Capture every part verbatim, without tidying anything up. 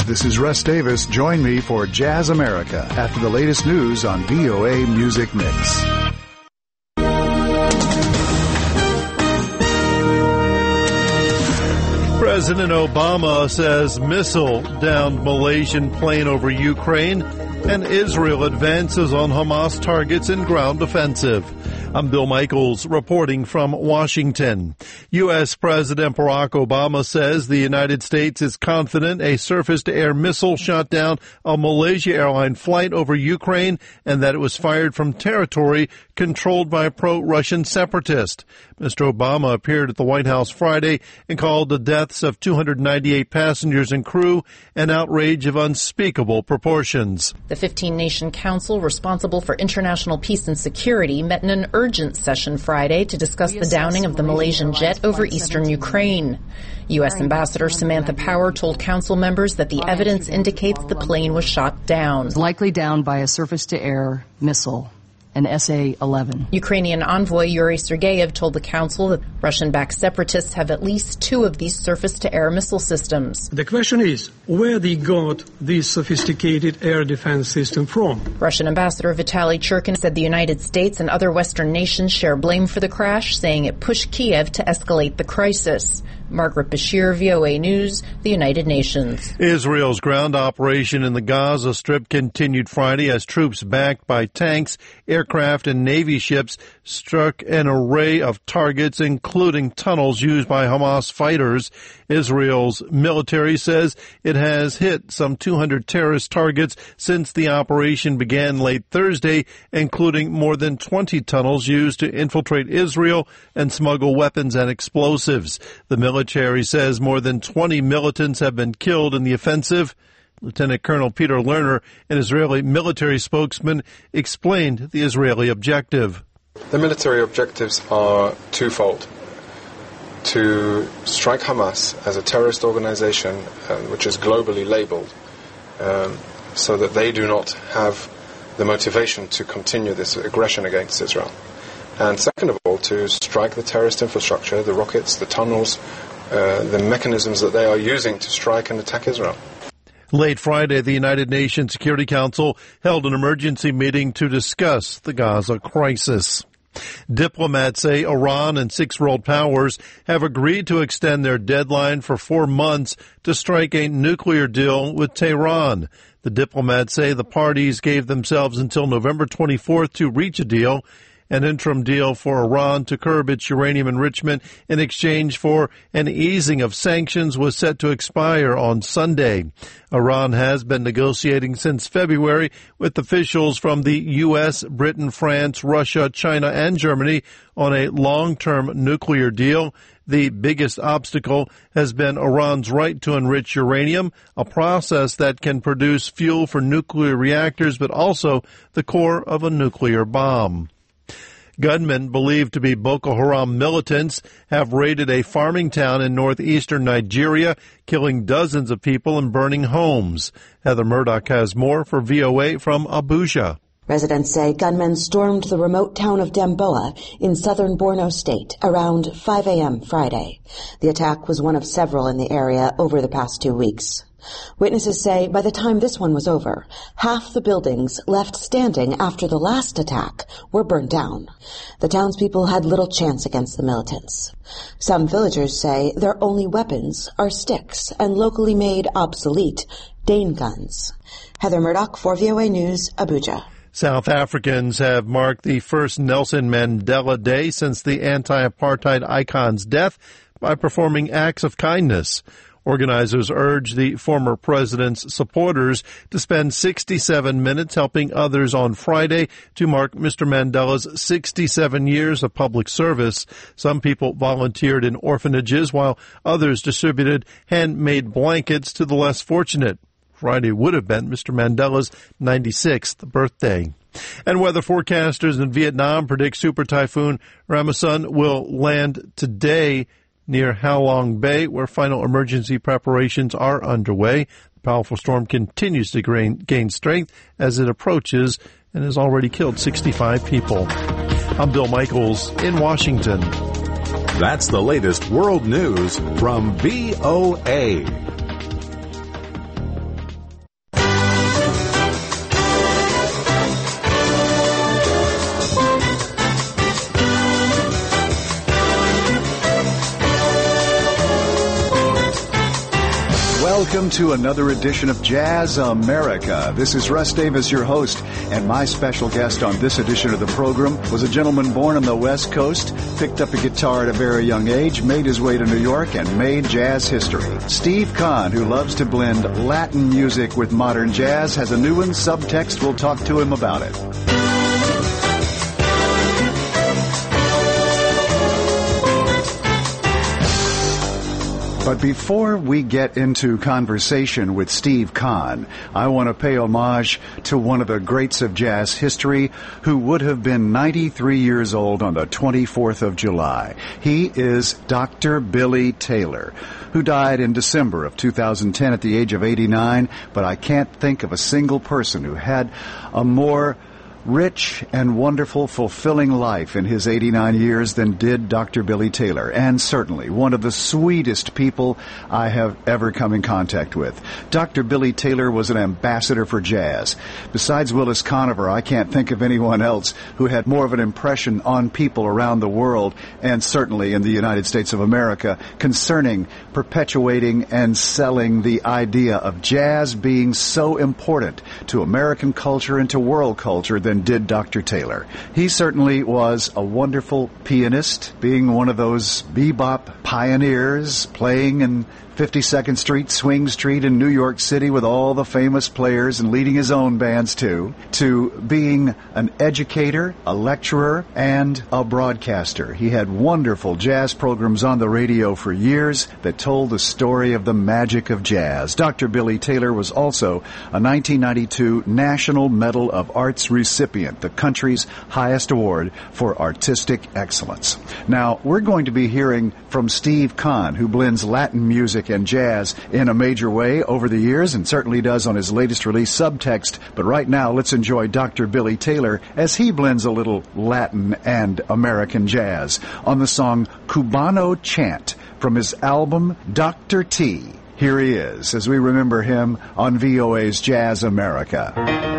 This is Russ Davis. Join me for Jazz America after the latest news on V O A Music Mix. President Obama says missile downed Malaysian plane over Ukraine, and Israel advances on Hamas targets in ground offensive. I'm Bill Michaels reporting from Washington. U S. President Barack Obama says the United States is confident a surface-to-air missile shot down a Malaysia airline flight over Ukraine and that it was fired from territory controlled by pro-Russian separatists. Mister Obama appeared at the White House Friday and called the deaths of two hundred ninety-eight passengers and crew an outrage of unspeakable proportions. The fifteen-nation council responsible for international peace and security met in an urgent session Friday to discuss the downing of the Malaysian jet over eastern Ukraine. U S. Ambassador Samantha Power told council members that the evidence indicates the plane was shot down. Likely down by a surface-to-air missile, an S A eleven. Ukrainian envoy Yuri Sergeyev told the council that Russian-backed separatists have at least two of these surface-to-air missile systems. The question is where they got this sophisticated air defense system from. Russian Ambassador Vitaly Churkin said the United States and other Western nations share blame for the crash, saying it pushed Kiev to escalate the crisis. Margaret Bashir, V O A News, the United Nations. Israel's ground operation in the Gaza Strip continued Friday as troops backed by tanks, aircraft, and Navy ships struck an array of targets, including tunnels used by Hamas fighters. Israel's military says it has hit some two hundred terrorist targets since the operation began late Thursday, including more than twenty tunnels used to infiltrate Israel and smuggle weapons and explosives. The military says more than twenty militants have been killed in the offensive. Lieutenant Colonel Peter Lerner, an Israeli military spokesman, explained the Israeli objective. The military objectives are twofold. To strike Hamas as a terrorist organization, um, which is globally labeled, um, so that they do not have the motivation to continue this aggression against Israel. And second of all, to strike the terrorist infrastructure, the rockets, the tunnels, uh, the mechanisms that they are using to strike and attack Israel. Late Friday, the United Nations Security Council held an emergency meeting to discuss the Gaza crisis. Diplomats say Iran and six world powers have agreed to extend their deadline for four months to strike a nuclear deal with Tehran. The diplomats say the parties gave themselves until November twenty-fourth to reach a deal. An interim deal for Iran to curb its uranium enrichment in exchange for an easing of sanctions was set to expire on Sunday. Iran has been negotiating since February with officials from the U S, Britain, France, Russia, China, and Germany on a long-term nuclear deal. The biggest obstacle has been Iran's right to enrich uranium, a process that can produce fuel for nuclear reactors, but also the core of a nuclear bomb. Gunmen believed to be Boko Haram militants have raided a farming town in northeastern Nigeria, killing dozens of people and burning homes. Heather Murdoch has more for V O A from Abuja. Residents say gunmen stormed the remote town of Damboa in southern Borno State around five a.m. Friday. The attack was one of several in the area over the past two weeks. Witnesses say by the time this one was over, half the buildings left standing after the last attack were burned down. The townspeople had little chance against the militants. Some villagers say their only weapons are sticks and locally made obsolete Dane guns. Heather Murdoch for V O A News, Abuja. South Africans have marked the first Nelson Mandela Day since the anti-apartheid icon's death by performing acts of kindness. Organizers urge the former president's supporters to spend sixty-seven minutes helping others on Friday to mark Mister Mandela's sixty-seven years of public service. Some people volunteered in orphanages while others distributed handmade blankets to the less fortunate. Friday would have been Mister Mandela's ninety-sixth birthday. And weather forecasters in Vietnam predict Super Typhoon Ramasun will land today near Halong Bay, where final emergency preparations are underway. The powerful storm continues to gain, gain strength as it approaches and has already killed sixty-five people. I'm Bill Michaels in Washington. That's the latest world news from V O A. Welcome to another edition of Jazz America. This is Russ Davis, your host, and my special guest on this edition of the program was a gentleman born on the West Coast, picked up a guitar at a very young age, made his way to New York, and made jazz history. Steve Kahn, who loves to blend Latin music with modern jazz, has a new one, Subtext. We'll talk to him about it. But before we get into conversation with Steve Kahn, I want to pay homage to one of the greats of jazz history who would have been ninety-three years old on the twenty-fourth of July. He is Doctor Billy Taylor, who died in December of two thousand ten at the age of eighty-nine, but I can't think of a single person who had a more rich and wonderful, fulfilling life in his eighty-nine years than did Doctor Billy Taylor, and certainly one of the sweetest people I have ever come in contact with. Doctor Billy Taylor was an ambassador for jazz. Besides Willis Conover, I can't think of anyone else who had more of an impression on people around the world, and certainly in the United States of America, concerning perpetuating and selling the idea of jazz being so important to American culture and to world culture than did Doctor Taylor. He certainly was a wonderful pianist, being one of those bebop pioneers, playing in fifty-second Street, Swing Street in New York City with all the famous players and leading his own bands too, to being an educator, a lecturer, and a broadcaster. He had wonderful jazz programs on the radio for years that told the story of the magic of jazz. Doctor Billy Taylor was also a nineteen ninety-two National Medal of Arts recipient, the country's highest award for artistic excellence. Now, we're going to be hearing from Steve Kahn, who blends Latin music and jazz in a major way over the years, and certainly does on his latest release, Subtext. But right now, let's enjoy Doctor Billy Taylor as he blends a little Latin and American jazz on the song Cubano Chant from his album Doctor T. Here he is, as we remember him on V O A's Jazz America.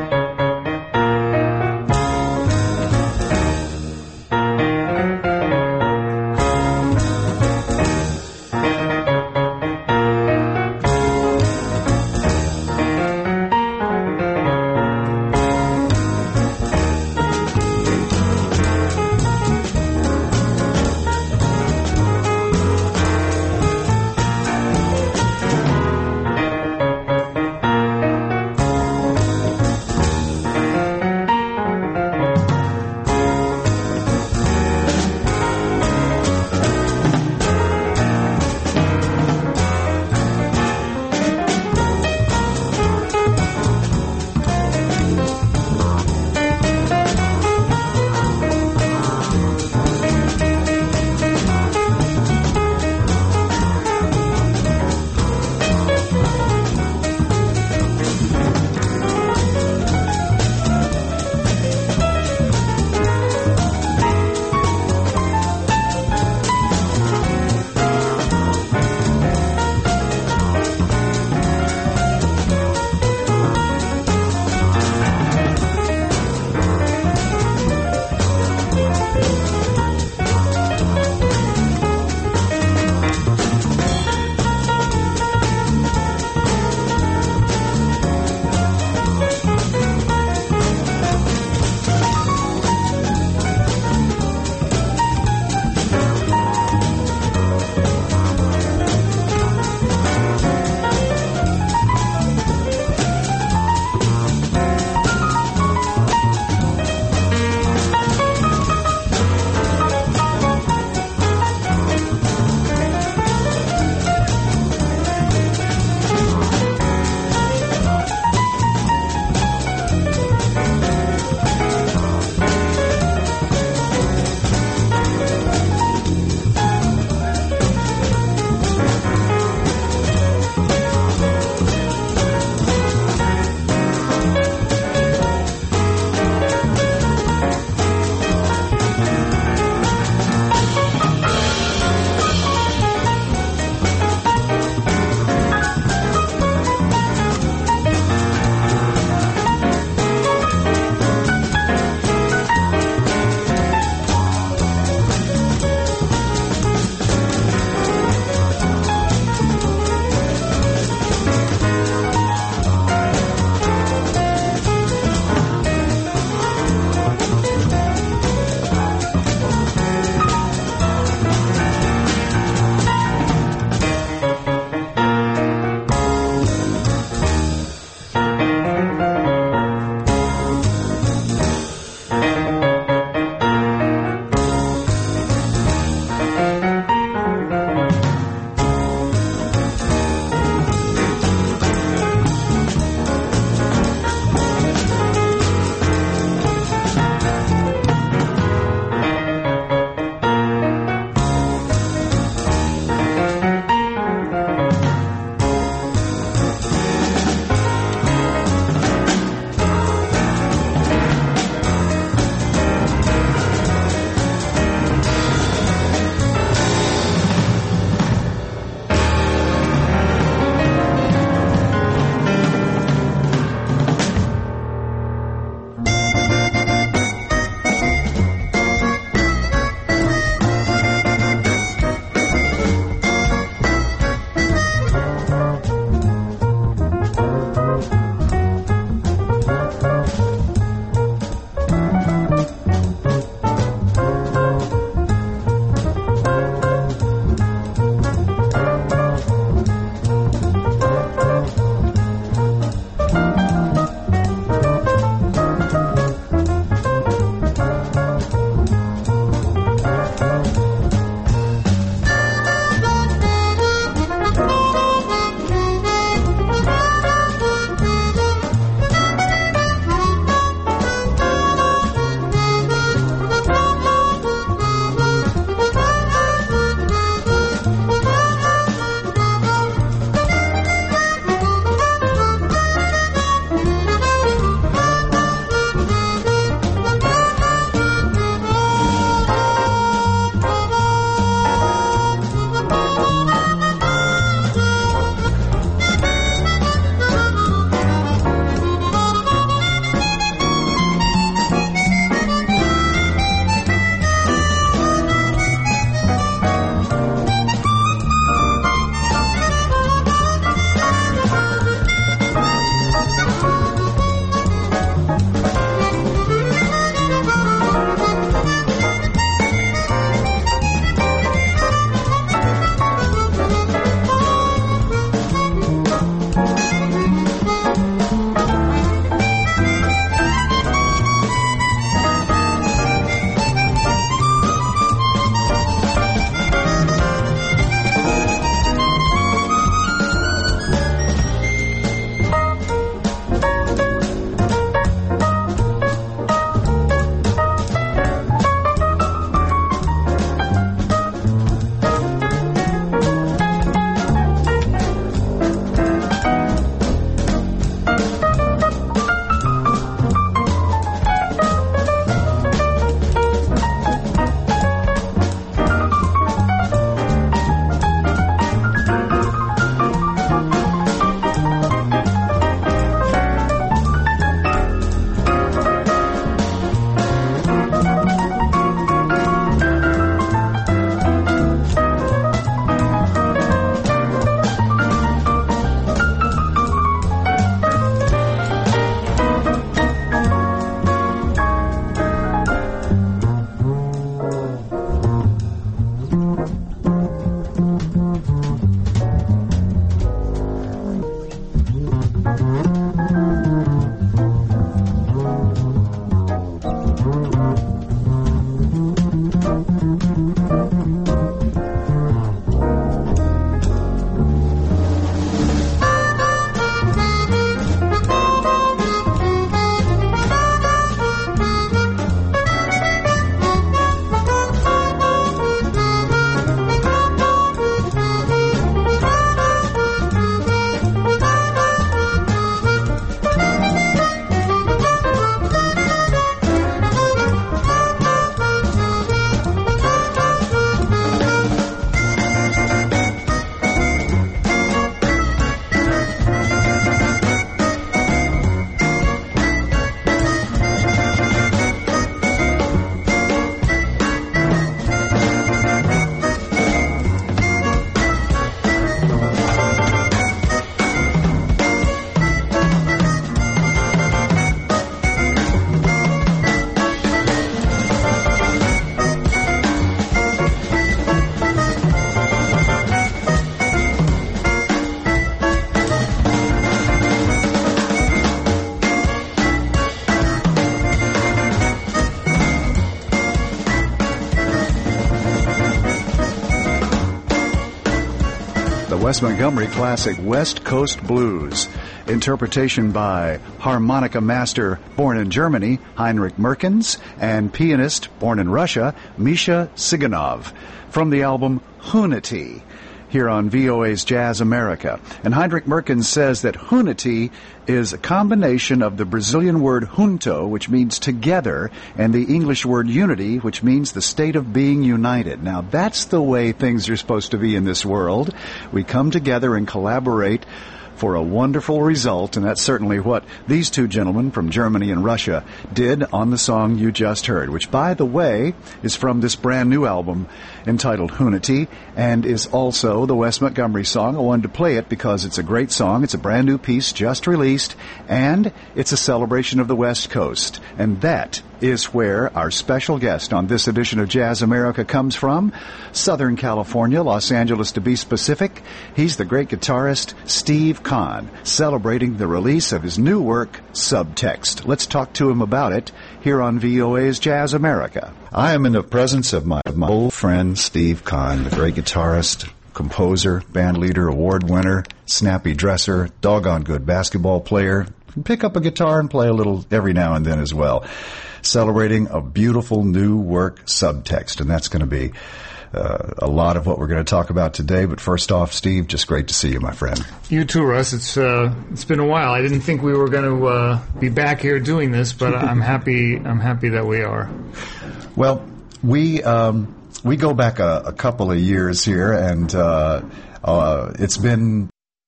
Wes Montgomery classic West Coast Blues. Interpretation by harmonica master born in Germany, Heinrich Merkens, and pianist born in Russia, Misha Siganov, from the album Hunity, here on V O A's Jazz America. And Heinrich Merkens says that Hunity is a combination of the Brazilian word junto, which means together, and the English word unity, which means the state of being united. Now, that's the way things are supposed to be in this world. We come together and collaborate for a wonderful result, and that's certainly what these two gentlemen from Germany and Russia did on the song you just heard, which, by the way, is from this brand new album entitled Hunity, and is also the Wes Montgomery song. I wanted to play it because it's a great song. It's a brand new piece just released, and it's a celebration of the West Coast. And that is where our special guest on this edition of Jazz America comes from, Southern California, Los Angeles to be specific. He's the great guitarist Steve Kahn, celebrating the release of his new work, Subtext. Let's talk to him about it here on V O A's Jazz America. I am in the presence of my, my old friend Steve Kahn, the great guitarist, composer, band leader, award winner, snappy dresser, doggone good basketball player. Can pick up a guitar and play a little every now and then as well. Celebrating a beautiful new work, Subtext, and that's going to be uh, a lot of what we're going to talk about today. But first off, Steve, just great to see you, my friend. You too, Russ. It's uh, it's been a while. I didn't think we were going to uh, be back here doing this, but I'm happy. I'm happy that we are. Well, we um, we go back a, a couple of years here, and uh, uh, it's been.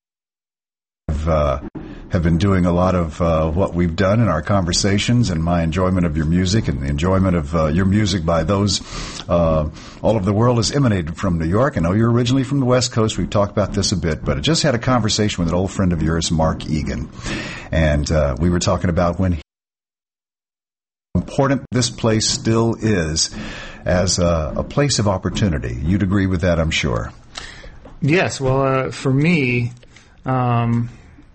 Uh, have been doing a lot of uh, what we've done in our conversations, and my enjoyment of your music and the enjoyment of uh, your music by those uh, all over the world has emanated from New York. I know you're originally from the West Coast. We've talked about this a bit, but I just had a conversation with an old friend of yours, Mark Egan, and uh, we were talking about when he, how important this place still is as a, a place of opportunity. You'd agree with that, I'm sure. Yes. Well, uh, for me, um,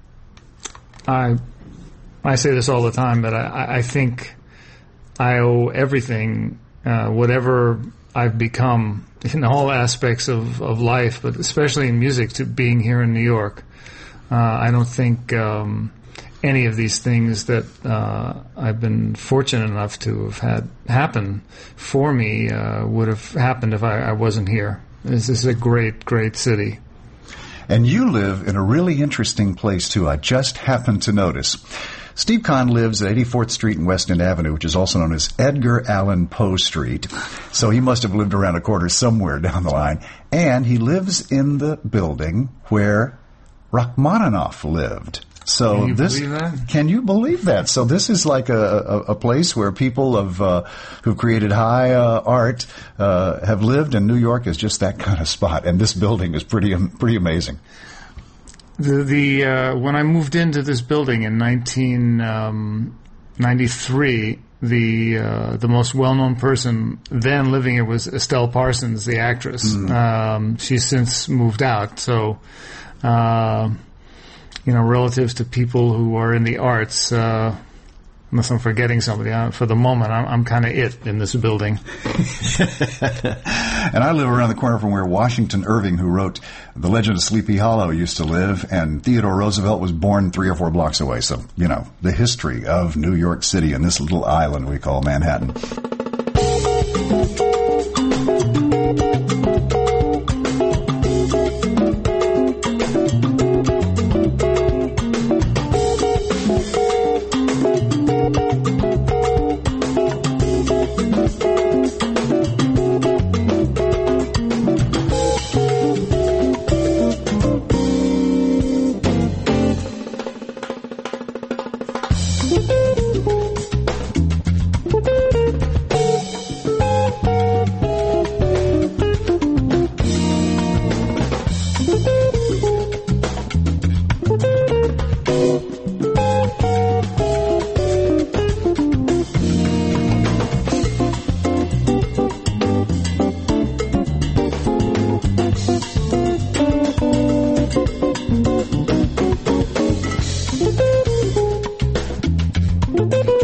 I I say this all the time, but I, I think I owe everything, uh, whatever I've become in all aspects of, of life, but especially in music, to being here in New York. Uh, I don't think um, any of these things that uh, I've been fortunate enough to have had happen for me uh, would have happened if I, I wasn't here. This is a great, great city. And you live in a really interesting place, too. I just happened to notice. Steve Kahn lives at eighty-fourth Street and West End Avenue, which is also known as Edgar Allan Poe Street. So he must have lived around a corner somewhere down the line. And he lives in the building where Rachmaninoff lived. So can you this, believe that? Can you believe that? So this is like a, a, a place where people have, uh, who've created high uh, art uh, have lived, and New York is just that kind of spot. And this building is pretty pretty amazing. The the uh, when I moved into this building in nineteen ninety-three, the uh, the most well-known person then living here was Estelle Parsons, the actress. Mm. Um, she's since moved out, so. Uh, You know, relative to people who are in the arts, uh, unless I'm forgetting somebody, uh, for the moment, I'm, I'm kind of it in this building. And I live around the corner from where Washington Irving, who wrote The Legend of Sleepy Hollow, used to live, and Theodore Roosevelt was born three or four blocks away. So, you know, the history of New York City and this little island we call Manhattan. Thank you.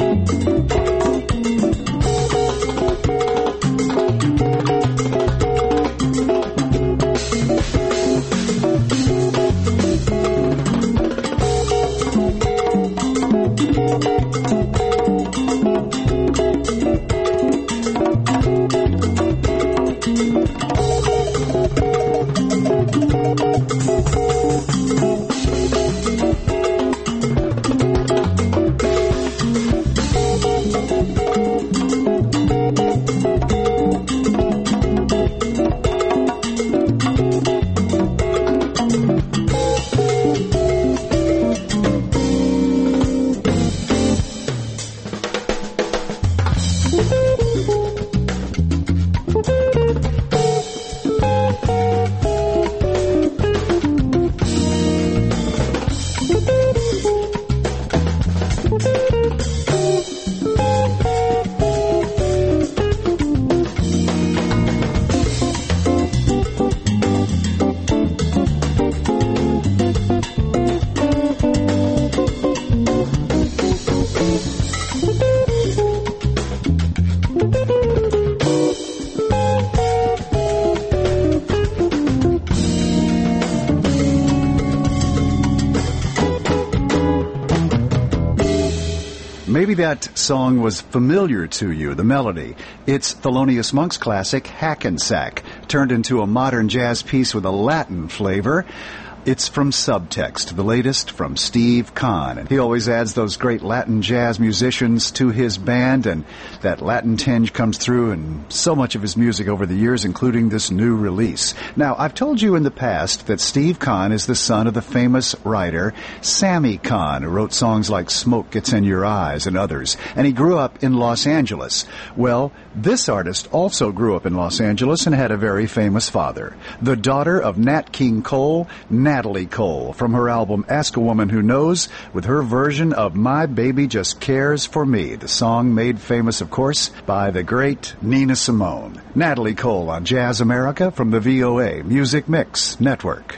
Maybe that song was familiar to you, the melody. It's Thelonious Monk's classic, Hackensack, turned into a modern jazz piece with a Latin flavor. It's from Subtext, the latest from Steve Kahn. And he always adds those great Latin jazz musicians to his band, and that Latin tinge comes through in so much of his music over the years, including this new release. Now, I've told you in the past that Steve Kahn is the son of the famous writer Sammy Kahn, who wrote songs like Smoke Gets in Your Eyes and others, and he grew up in Los Angeles. Well, this artist also grew up in Los Angeles and had a very famous father. The daughter of Nat King Cole, Natalie Cole, from her album Ask a Woman Who Knows, with her version of My Baby Just Cares for Me, the song made famous, of course, by the great Nina Simone. Natalie Cole on Jazz America from the V O A Music Mix Network.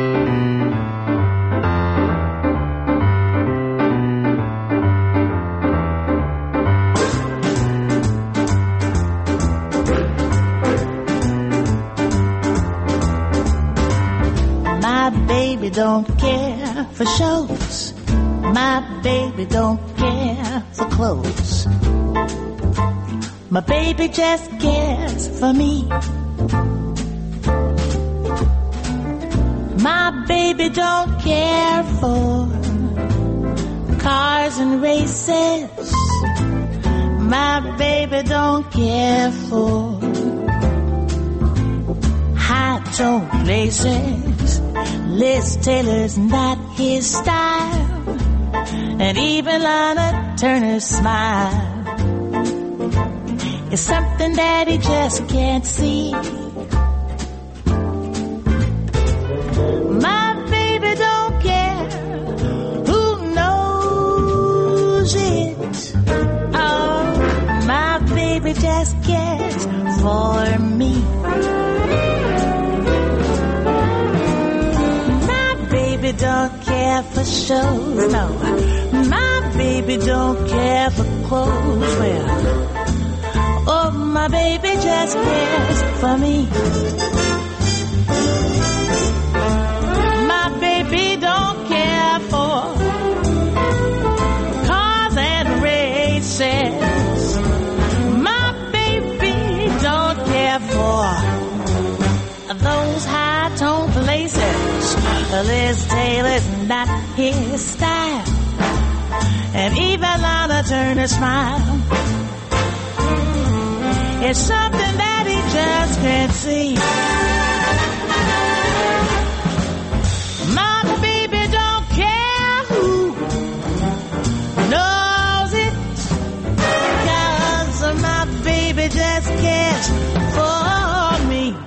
Don't care for shows. My baby don't care for clothes. My baby just cares for me. My baby don't care for cars and races. My baby don't care for high-tone places. Liz Taylor's not his style, and even Lana Turner's smile is something that he just can't see. My baby don't care who knows it. Oh, my baby just cares for me. Baby don't care for shows, no. My baby don't care for clothes, well, oh, my baby just cares for me. My baby don't care for cars and races. My baby don't care for those high-tone places. Liz Taylor's not his style, and even Lana Turner's smile is something that he just can't see. My baby don't care who knows it, 'cause my baby just cares for me.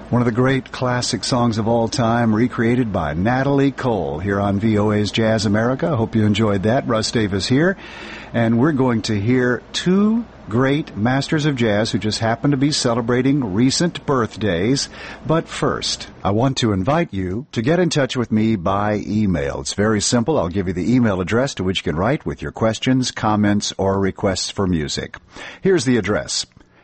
One of the great classic songs of all time, recreated by Natalie Cole here on V O A's Jazz America. I hope you enjoyed that. Russ Davis here. And we're going to hear two great masters of jazz who just happen to be celebrating recent birthdays. But first, I want to invite you to get in touch with me by email. It's very simple. I'll give you the email address to which you can write with your questions, comments, or requests for music. Here's the address: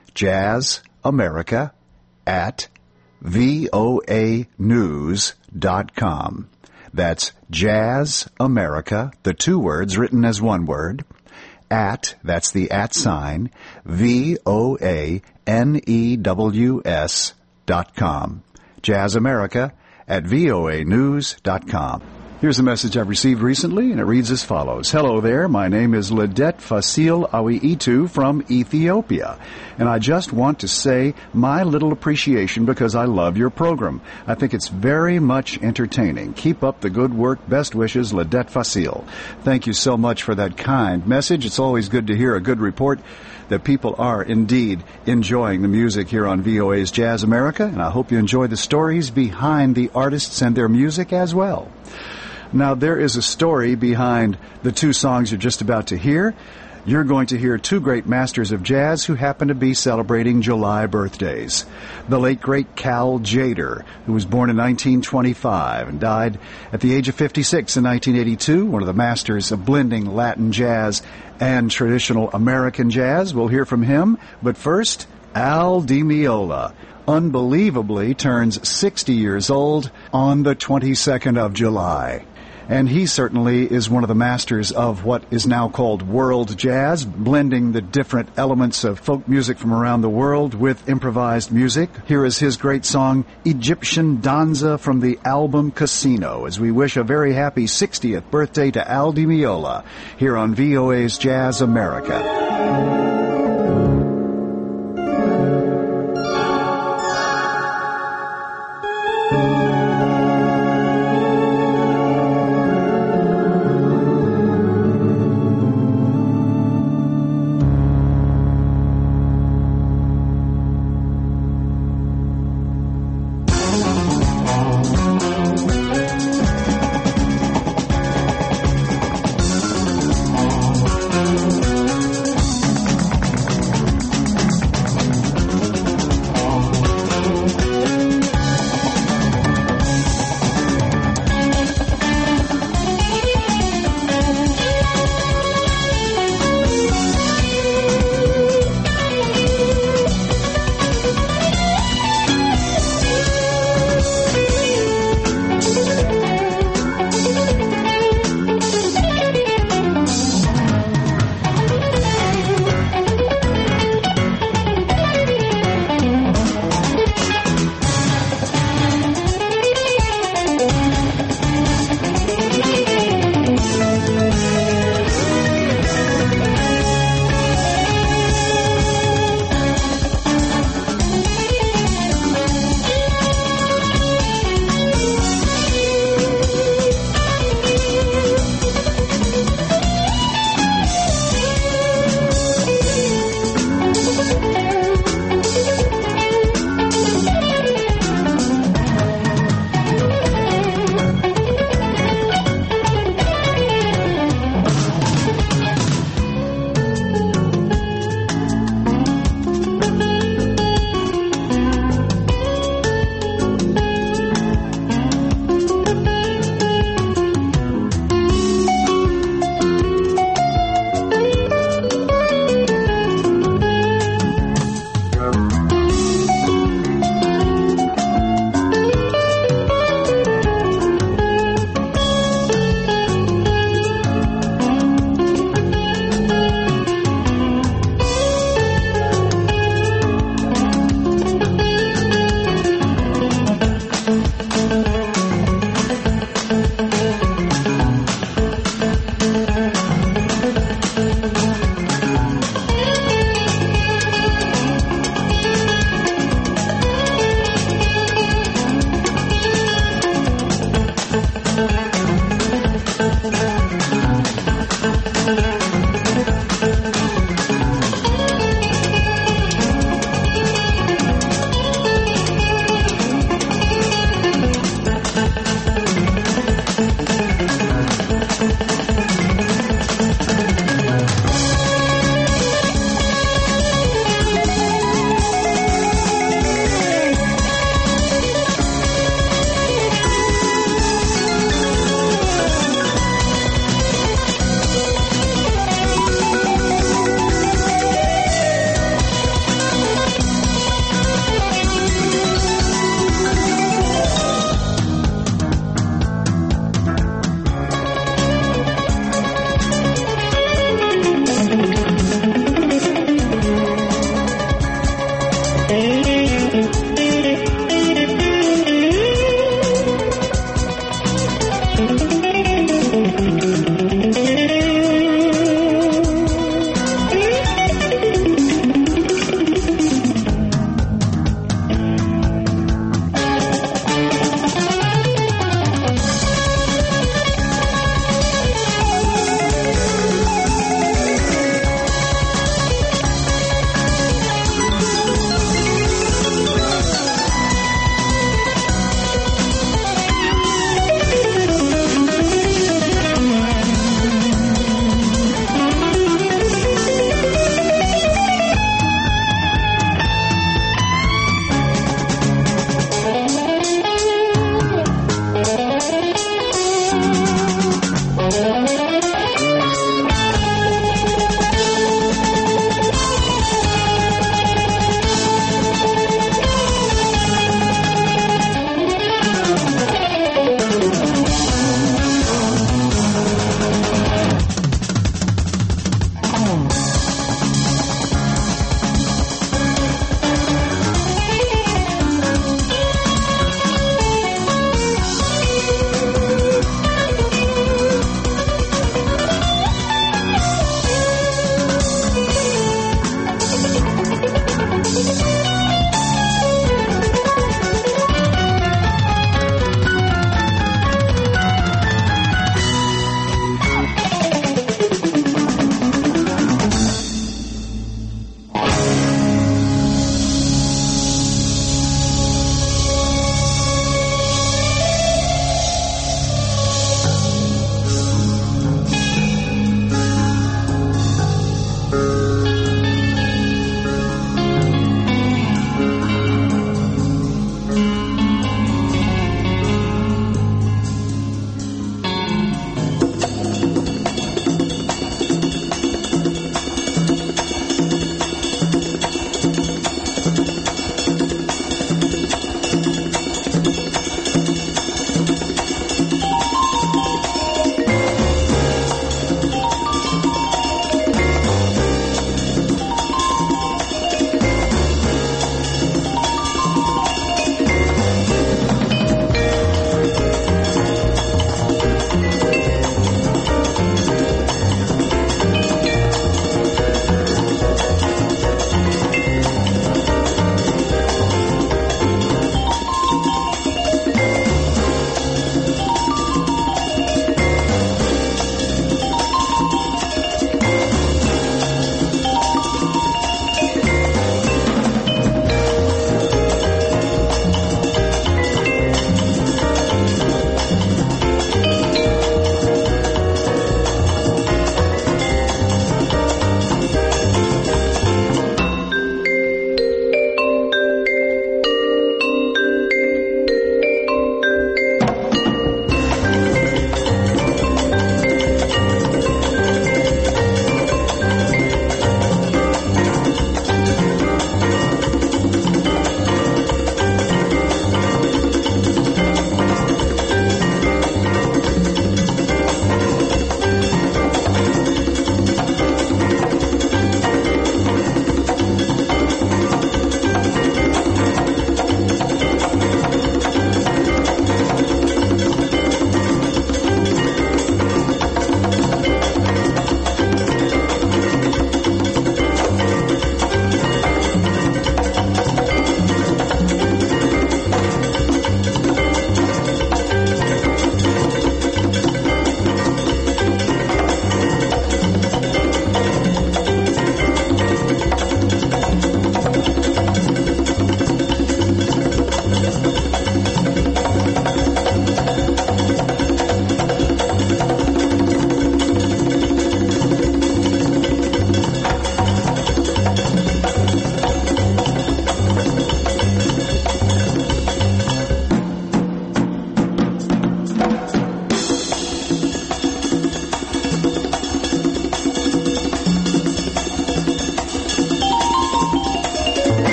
jazzamerica at V O A news dot com. That's Jazz America, the two words written as one word, at, that's the at sign, V O A N E W S dot com. Jazz America at V O A news dot com. Here's a message I've received recently, and it reads as follows. Hello there, my name is Ledet Fasil Awiitu from Ethiopia, and I just want to say my little appreciation because I love your program. I think it's very much entertaining. Keep up the good work. Best wishes, Ledet Fasil. Thank you so much for that kind message. It's always good to hear a good report that people are indeed enjoying the music here on V O A's Jazz America, and I hope you enjoy the stories behind the artists and their music as well. Now, there is a story behind the two songs you're just about to hear. You're going to hear two great masters of jazz who happen to be celebrating July birthdays. The late, great Cal Tjader, who was born in nineteen twenty-five and died at the age of fifty-six in nineteen eighty-two, one of the masters of blending Latin jazz and traditional American jazz. We'll hear from him. But first, Al Di Meola unbelievably turns sixty years old on the twenty-second of July. And he certainly is one of the masters of what is now called world jazz, blending the different elements of folk music from around the world with improvised music. Here is his great song, Egyptian Danza, from the album Casino, as we wish a very happy sixtieth birthday to Al Di Meola here on V O A's Jazz America.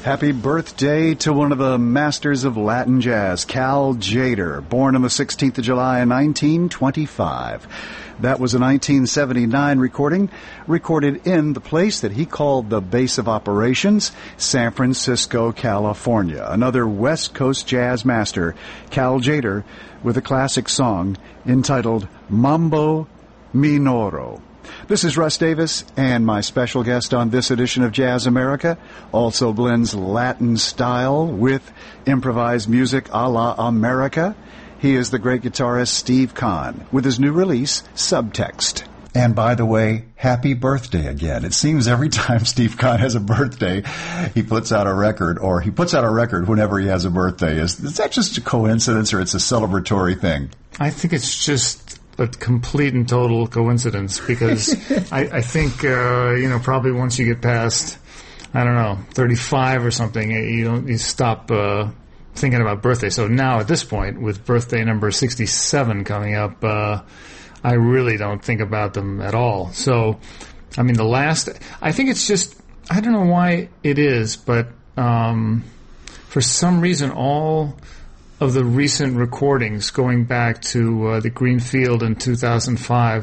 Happy birthday to one of the masters of Latin jazz, Cal Tjader, born on the sixteenth of July in nineteen twenty-five. That was a nineteen seventy-nine recording, recorded in the place that he called the base of operations, San Francisco, California. Another West Coast jazz master, Cal Tjader, with a classic song entitled Mambo Minoro. This is Russ Davis, and my special guest on this edition of Jazz America also blends Latin style with improvised music a la America. He is the great guitarist Steve Kahn with his new release, Subtext. And by the way, happy birthday again. It seems every time Steve Kahn has a birthday, he puts out a record, or he puts out a record whenever he has a birthday. Is, is that just a coincidence, or it's a celebratory thing? I think it's just a complete and total coincidence, because I, I think, uh, you know, probably once you get past, I don't know, thirty-five or something, you don't, you stop, uh, thinking about birthday. So now at this point, with birthday number sixty-seven coming up, uh, I really don't think about them at all. So, I mean, the last, I think it's just, I don't know why it is, but, um, for some reason, all of the recent recordings going back to uh, the Greenfield in two thousand five,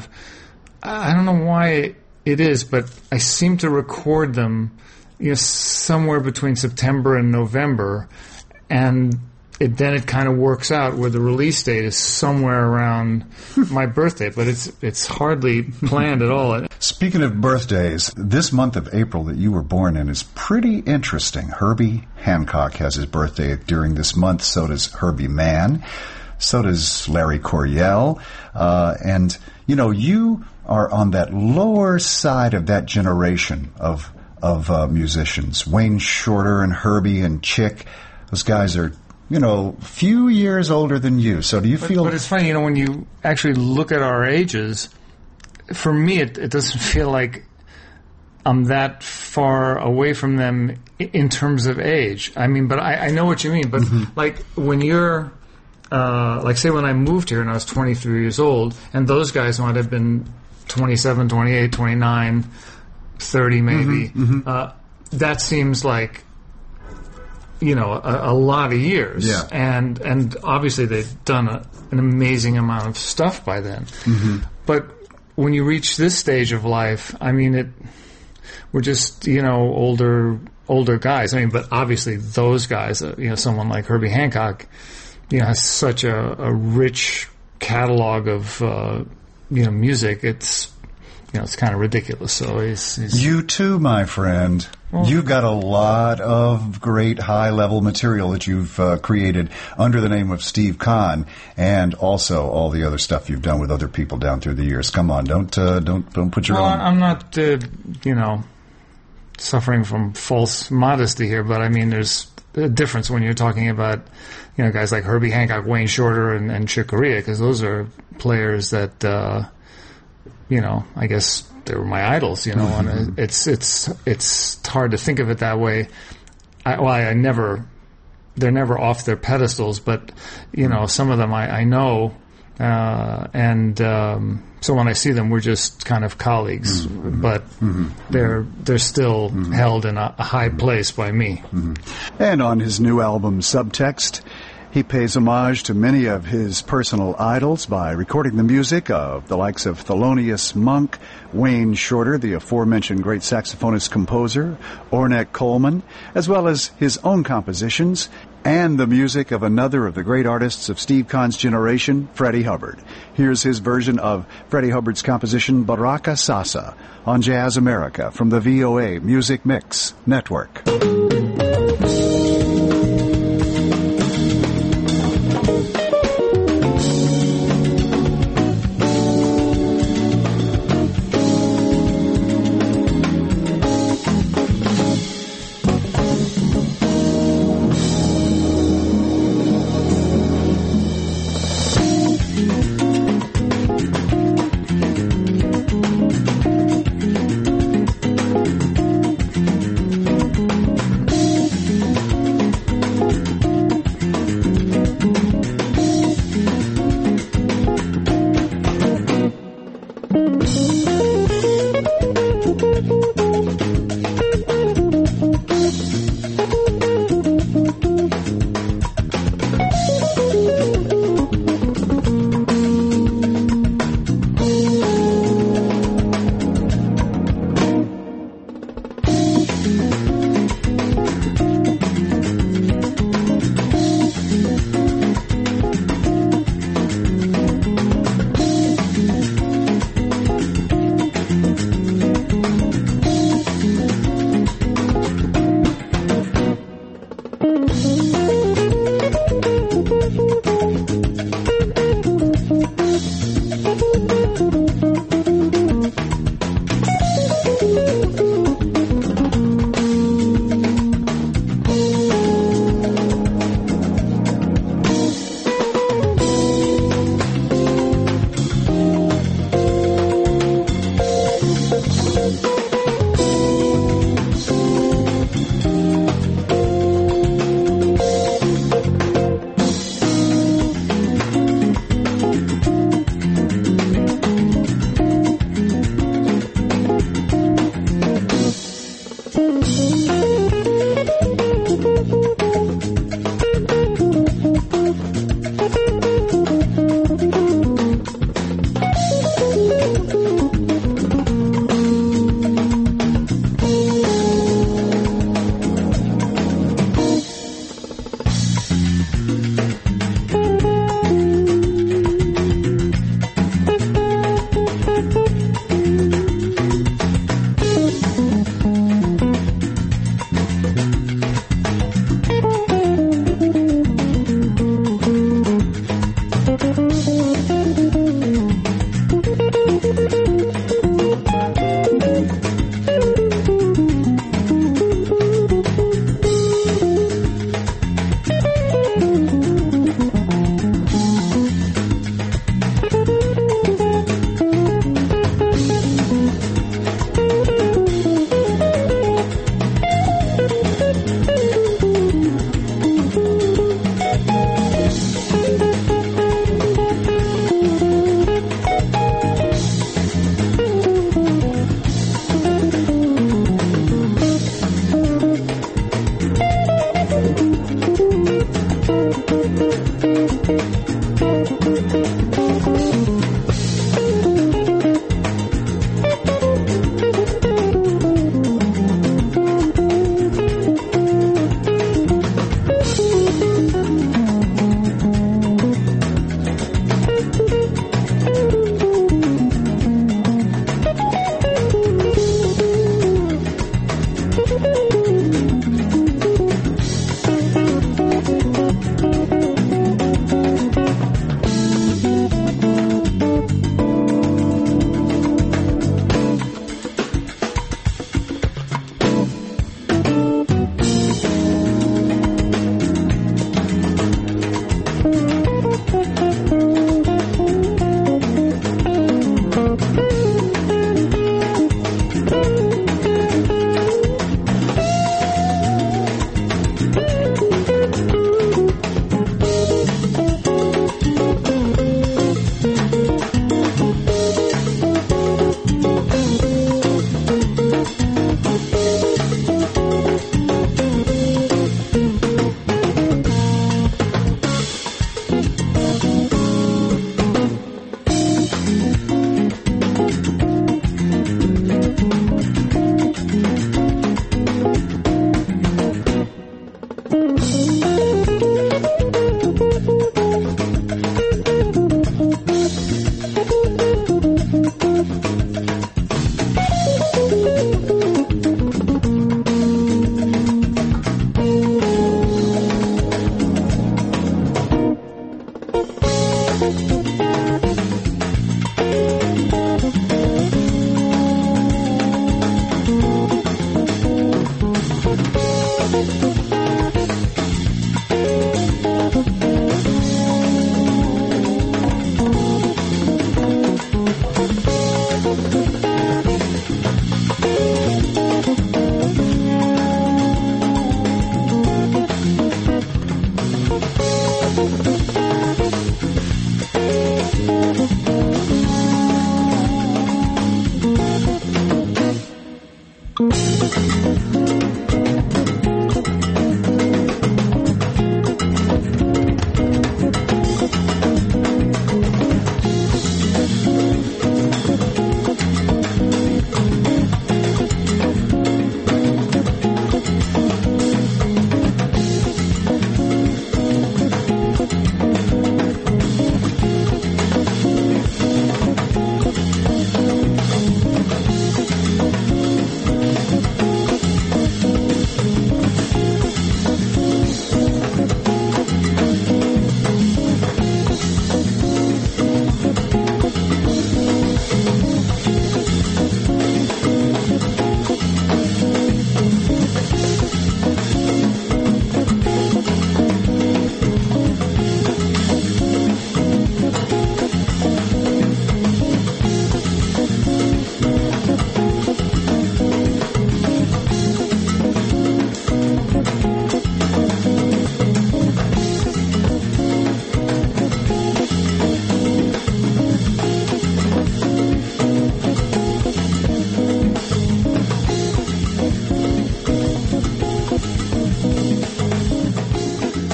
I don't know why it is, but I seem to record them, you know, somewhere between September and November, and it, then it kind of works out where the release date is somewhere around my birthday, but it's it's hardly planned at all. Speaking of birthdays, this month of April that you were born in is pretty interesting. Herbie Hancock has his birthday during this month. So does Herbie Mann. So does Larry Coryell. Uh, and, you know, you are on that lower side of that generation of of uh, musicians. Wayne Shorter and Herbie and Chick. Those guys are, you know, a few years older than you. So do you but, feel... But it's funny, you know, when you actually look at our ages, for me, it, it doesn't feel like I'm that far away from them in terms of age. I mean, but I, I know what you mean. But, mm-hmm. like, when you're... Uh, like, say when I moved here and I was twenty-three years old, and those guys might have been twenty-seven, twenty-eight, twenty-nine, thirty maybe, mm-hmm, mm-hmm. Uh, that seems like... you know, a, a lot of years. Yeah. And and obviously they've done a, an amazing amount of stuff by then. Mm-hmm. But when you reach this stage of life, I mean, it we're just, you know, older older guys. I mean, but obviously those guys, uh, you know, someone like Herbie Hancock, you know, has such a, a rich catalog of, uh, you know, music. It's, you know, it's kind of ridiculous. So he's, he's you too, my friend. Well, you've got a lot of great high-level material that you've uh, created under the name of Steve Kahn, and also all the other stuff you've done with other people down through the years. Come on, don't uh, don't don't put your well, own. I'm not, uh, you know, suffering from false modesty here, but I mean, there's a difference when you're talking about, you know, guys like Herbie Hancock, Wayne Shorter, and, and Chick Corea, because those are players that, uh, you know, I guess. They were my idols, you know, mm-hmm. and it's it's it's hard to think of it that way. I, well, I never, they're never off their pedestals, but you know, some of them I, I know, uh, and um, so when I see them, we're just kind of colleagues, mm-hmm. but mm-hmm. they're they're still mm-hmm. held in a, a high place by me. Mm-hmm. And on his new album, Subtext, he pays homage to many of his personal idols by recording the music of the likes of Thelonious Monk, Wayne Shorter, the aforementioned great saxophonist-composer, Ornette Coleman, as well as his own compositions, and the music of another of the great artists of Steve Kahn's generation, Freddie Hubbard. Here's his version of Freddie Hubbard's composition, Baraka Sasa, on Jazz America from the V O A Music Mix Network.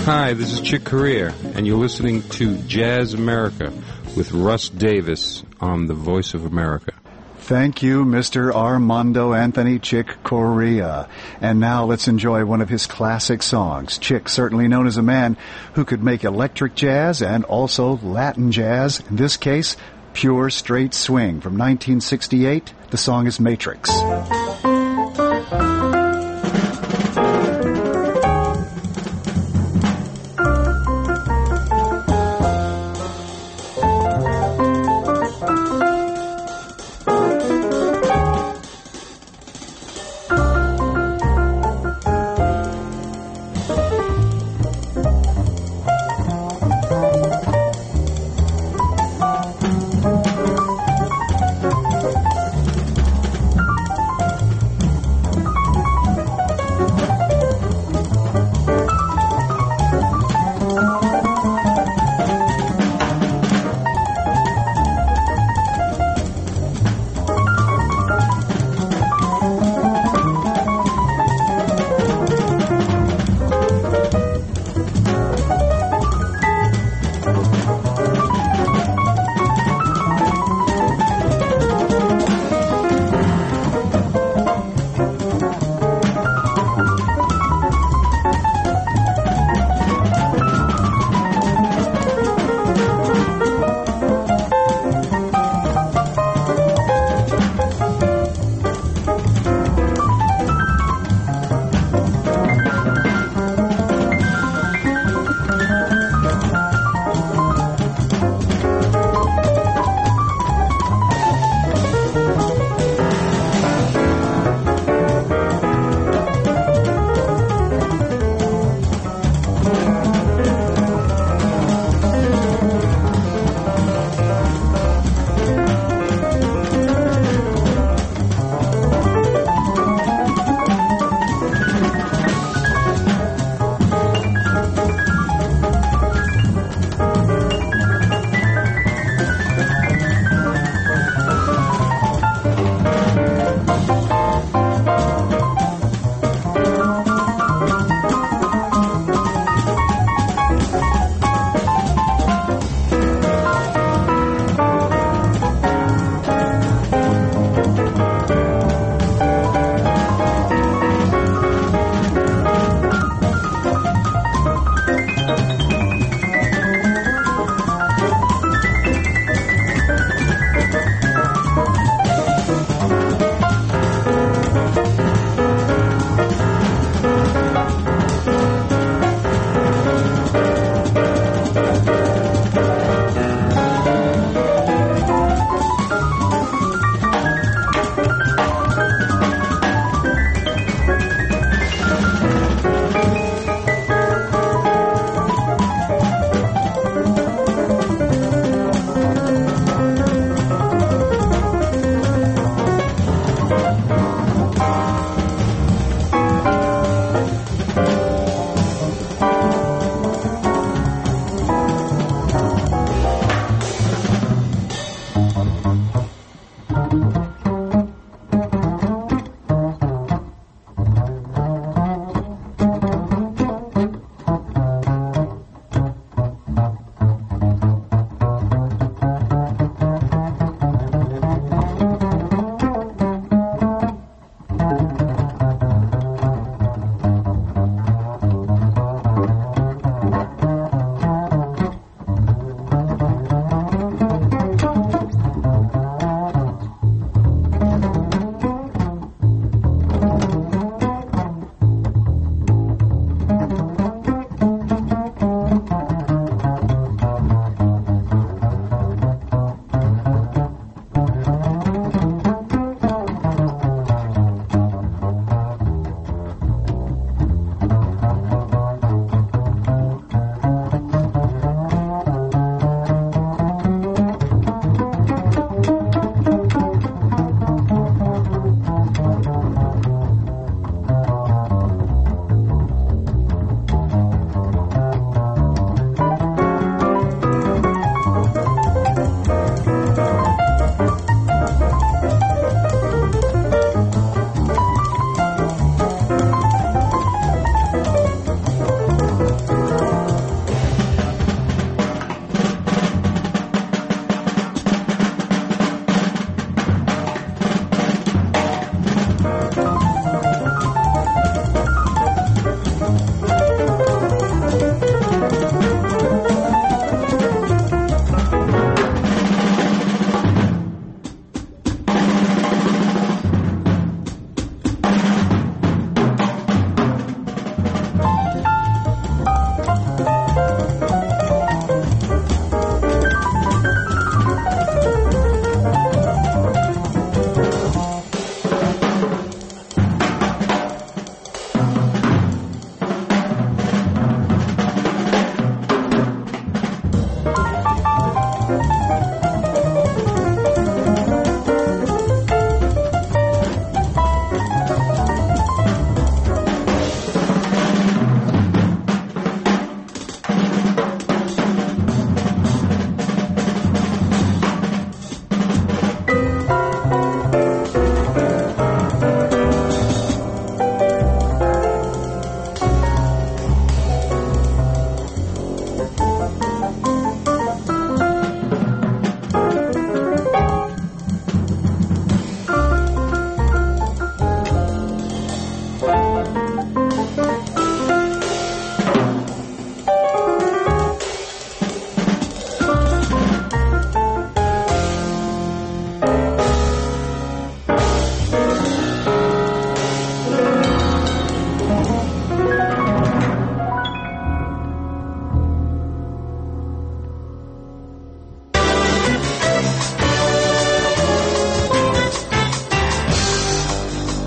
Hi, this is Chick Corea, and you're listening to Jazz America with Russ Davis on the Voice of America. Thank you, Mister Armando Anthony Chick Corea. And now let's enjoy one of his classic songs. Chick, certainly known as a man who could make electric jazz and also Latin jazz. In this case, pure straight swing. From nineteen sixty-eight, the song is Matrix.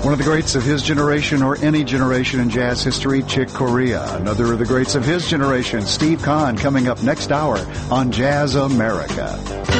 One of the greats of his generation or any generation in jazz history, Chick Corea. Another of the greats of his generation, Steve Kahn, coming up next hour on Jazz America.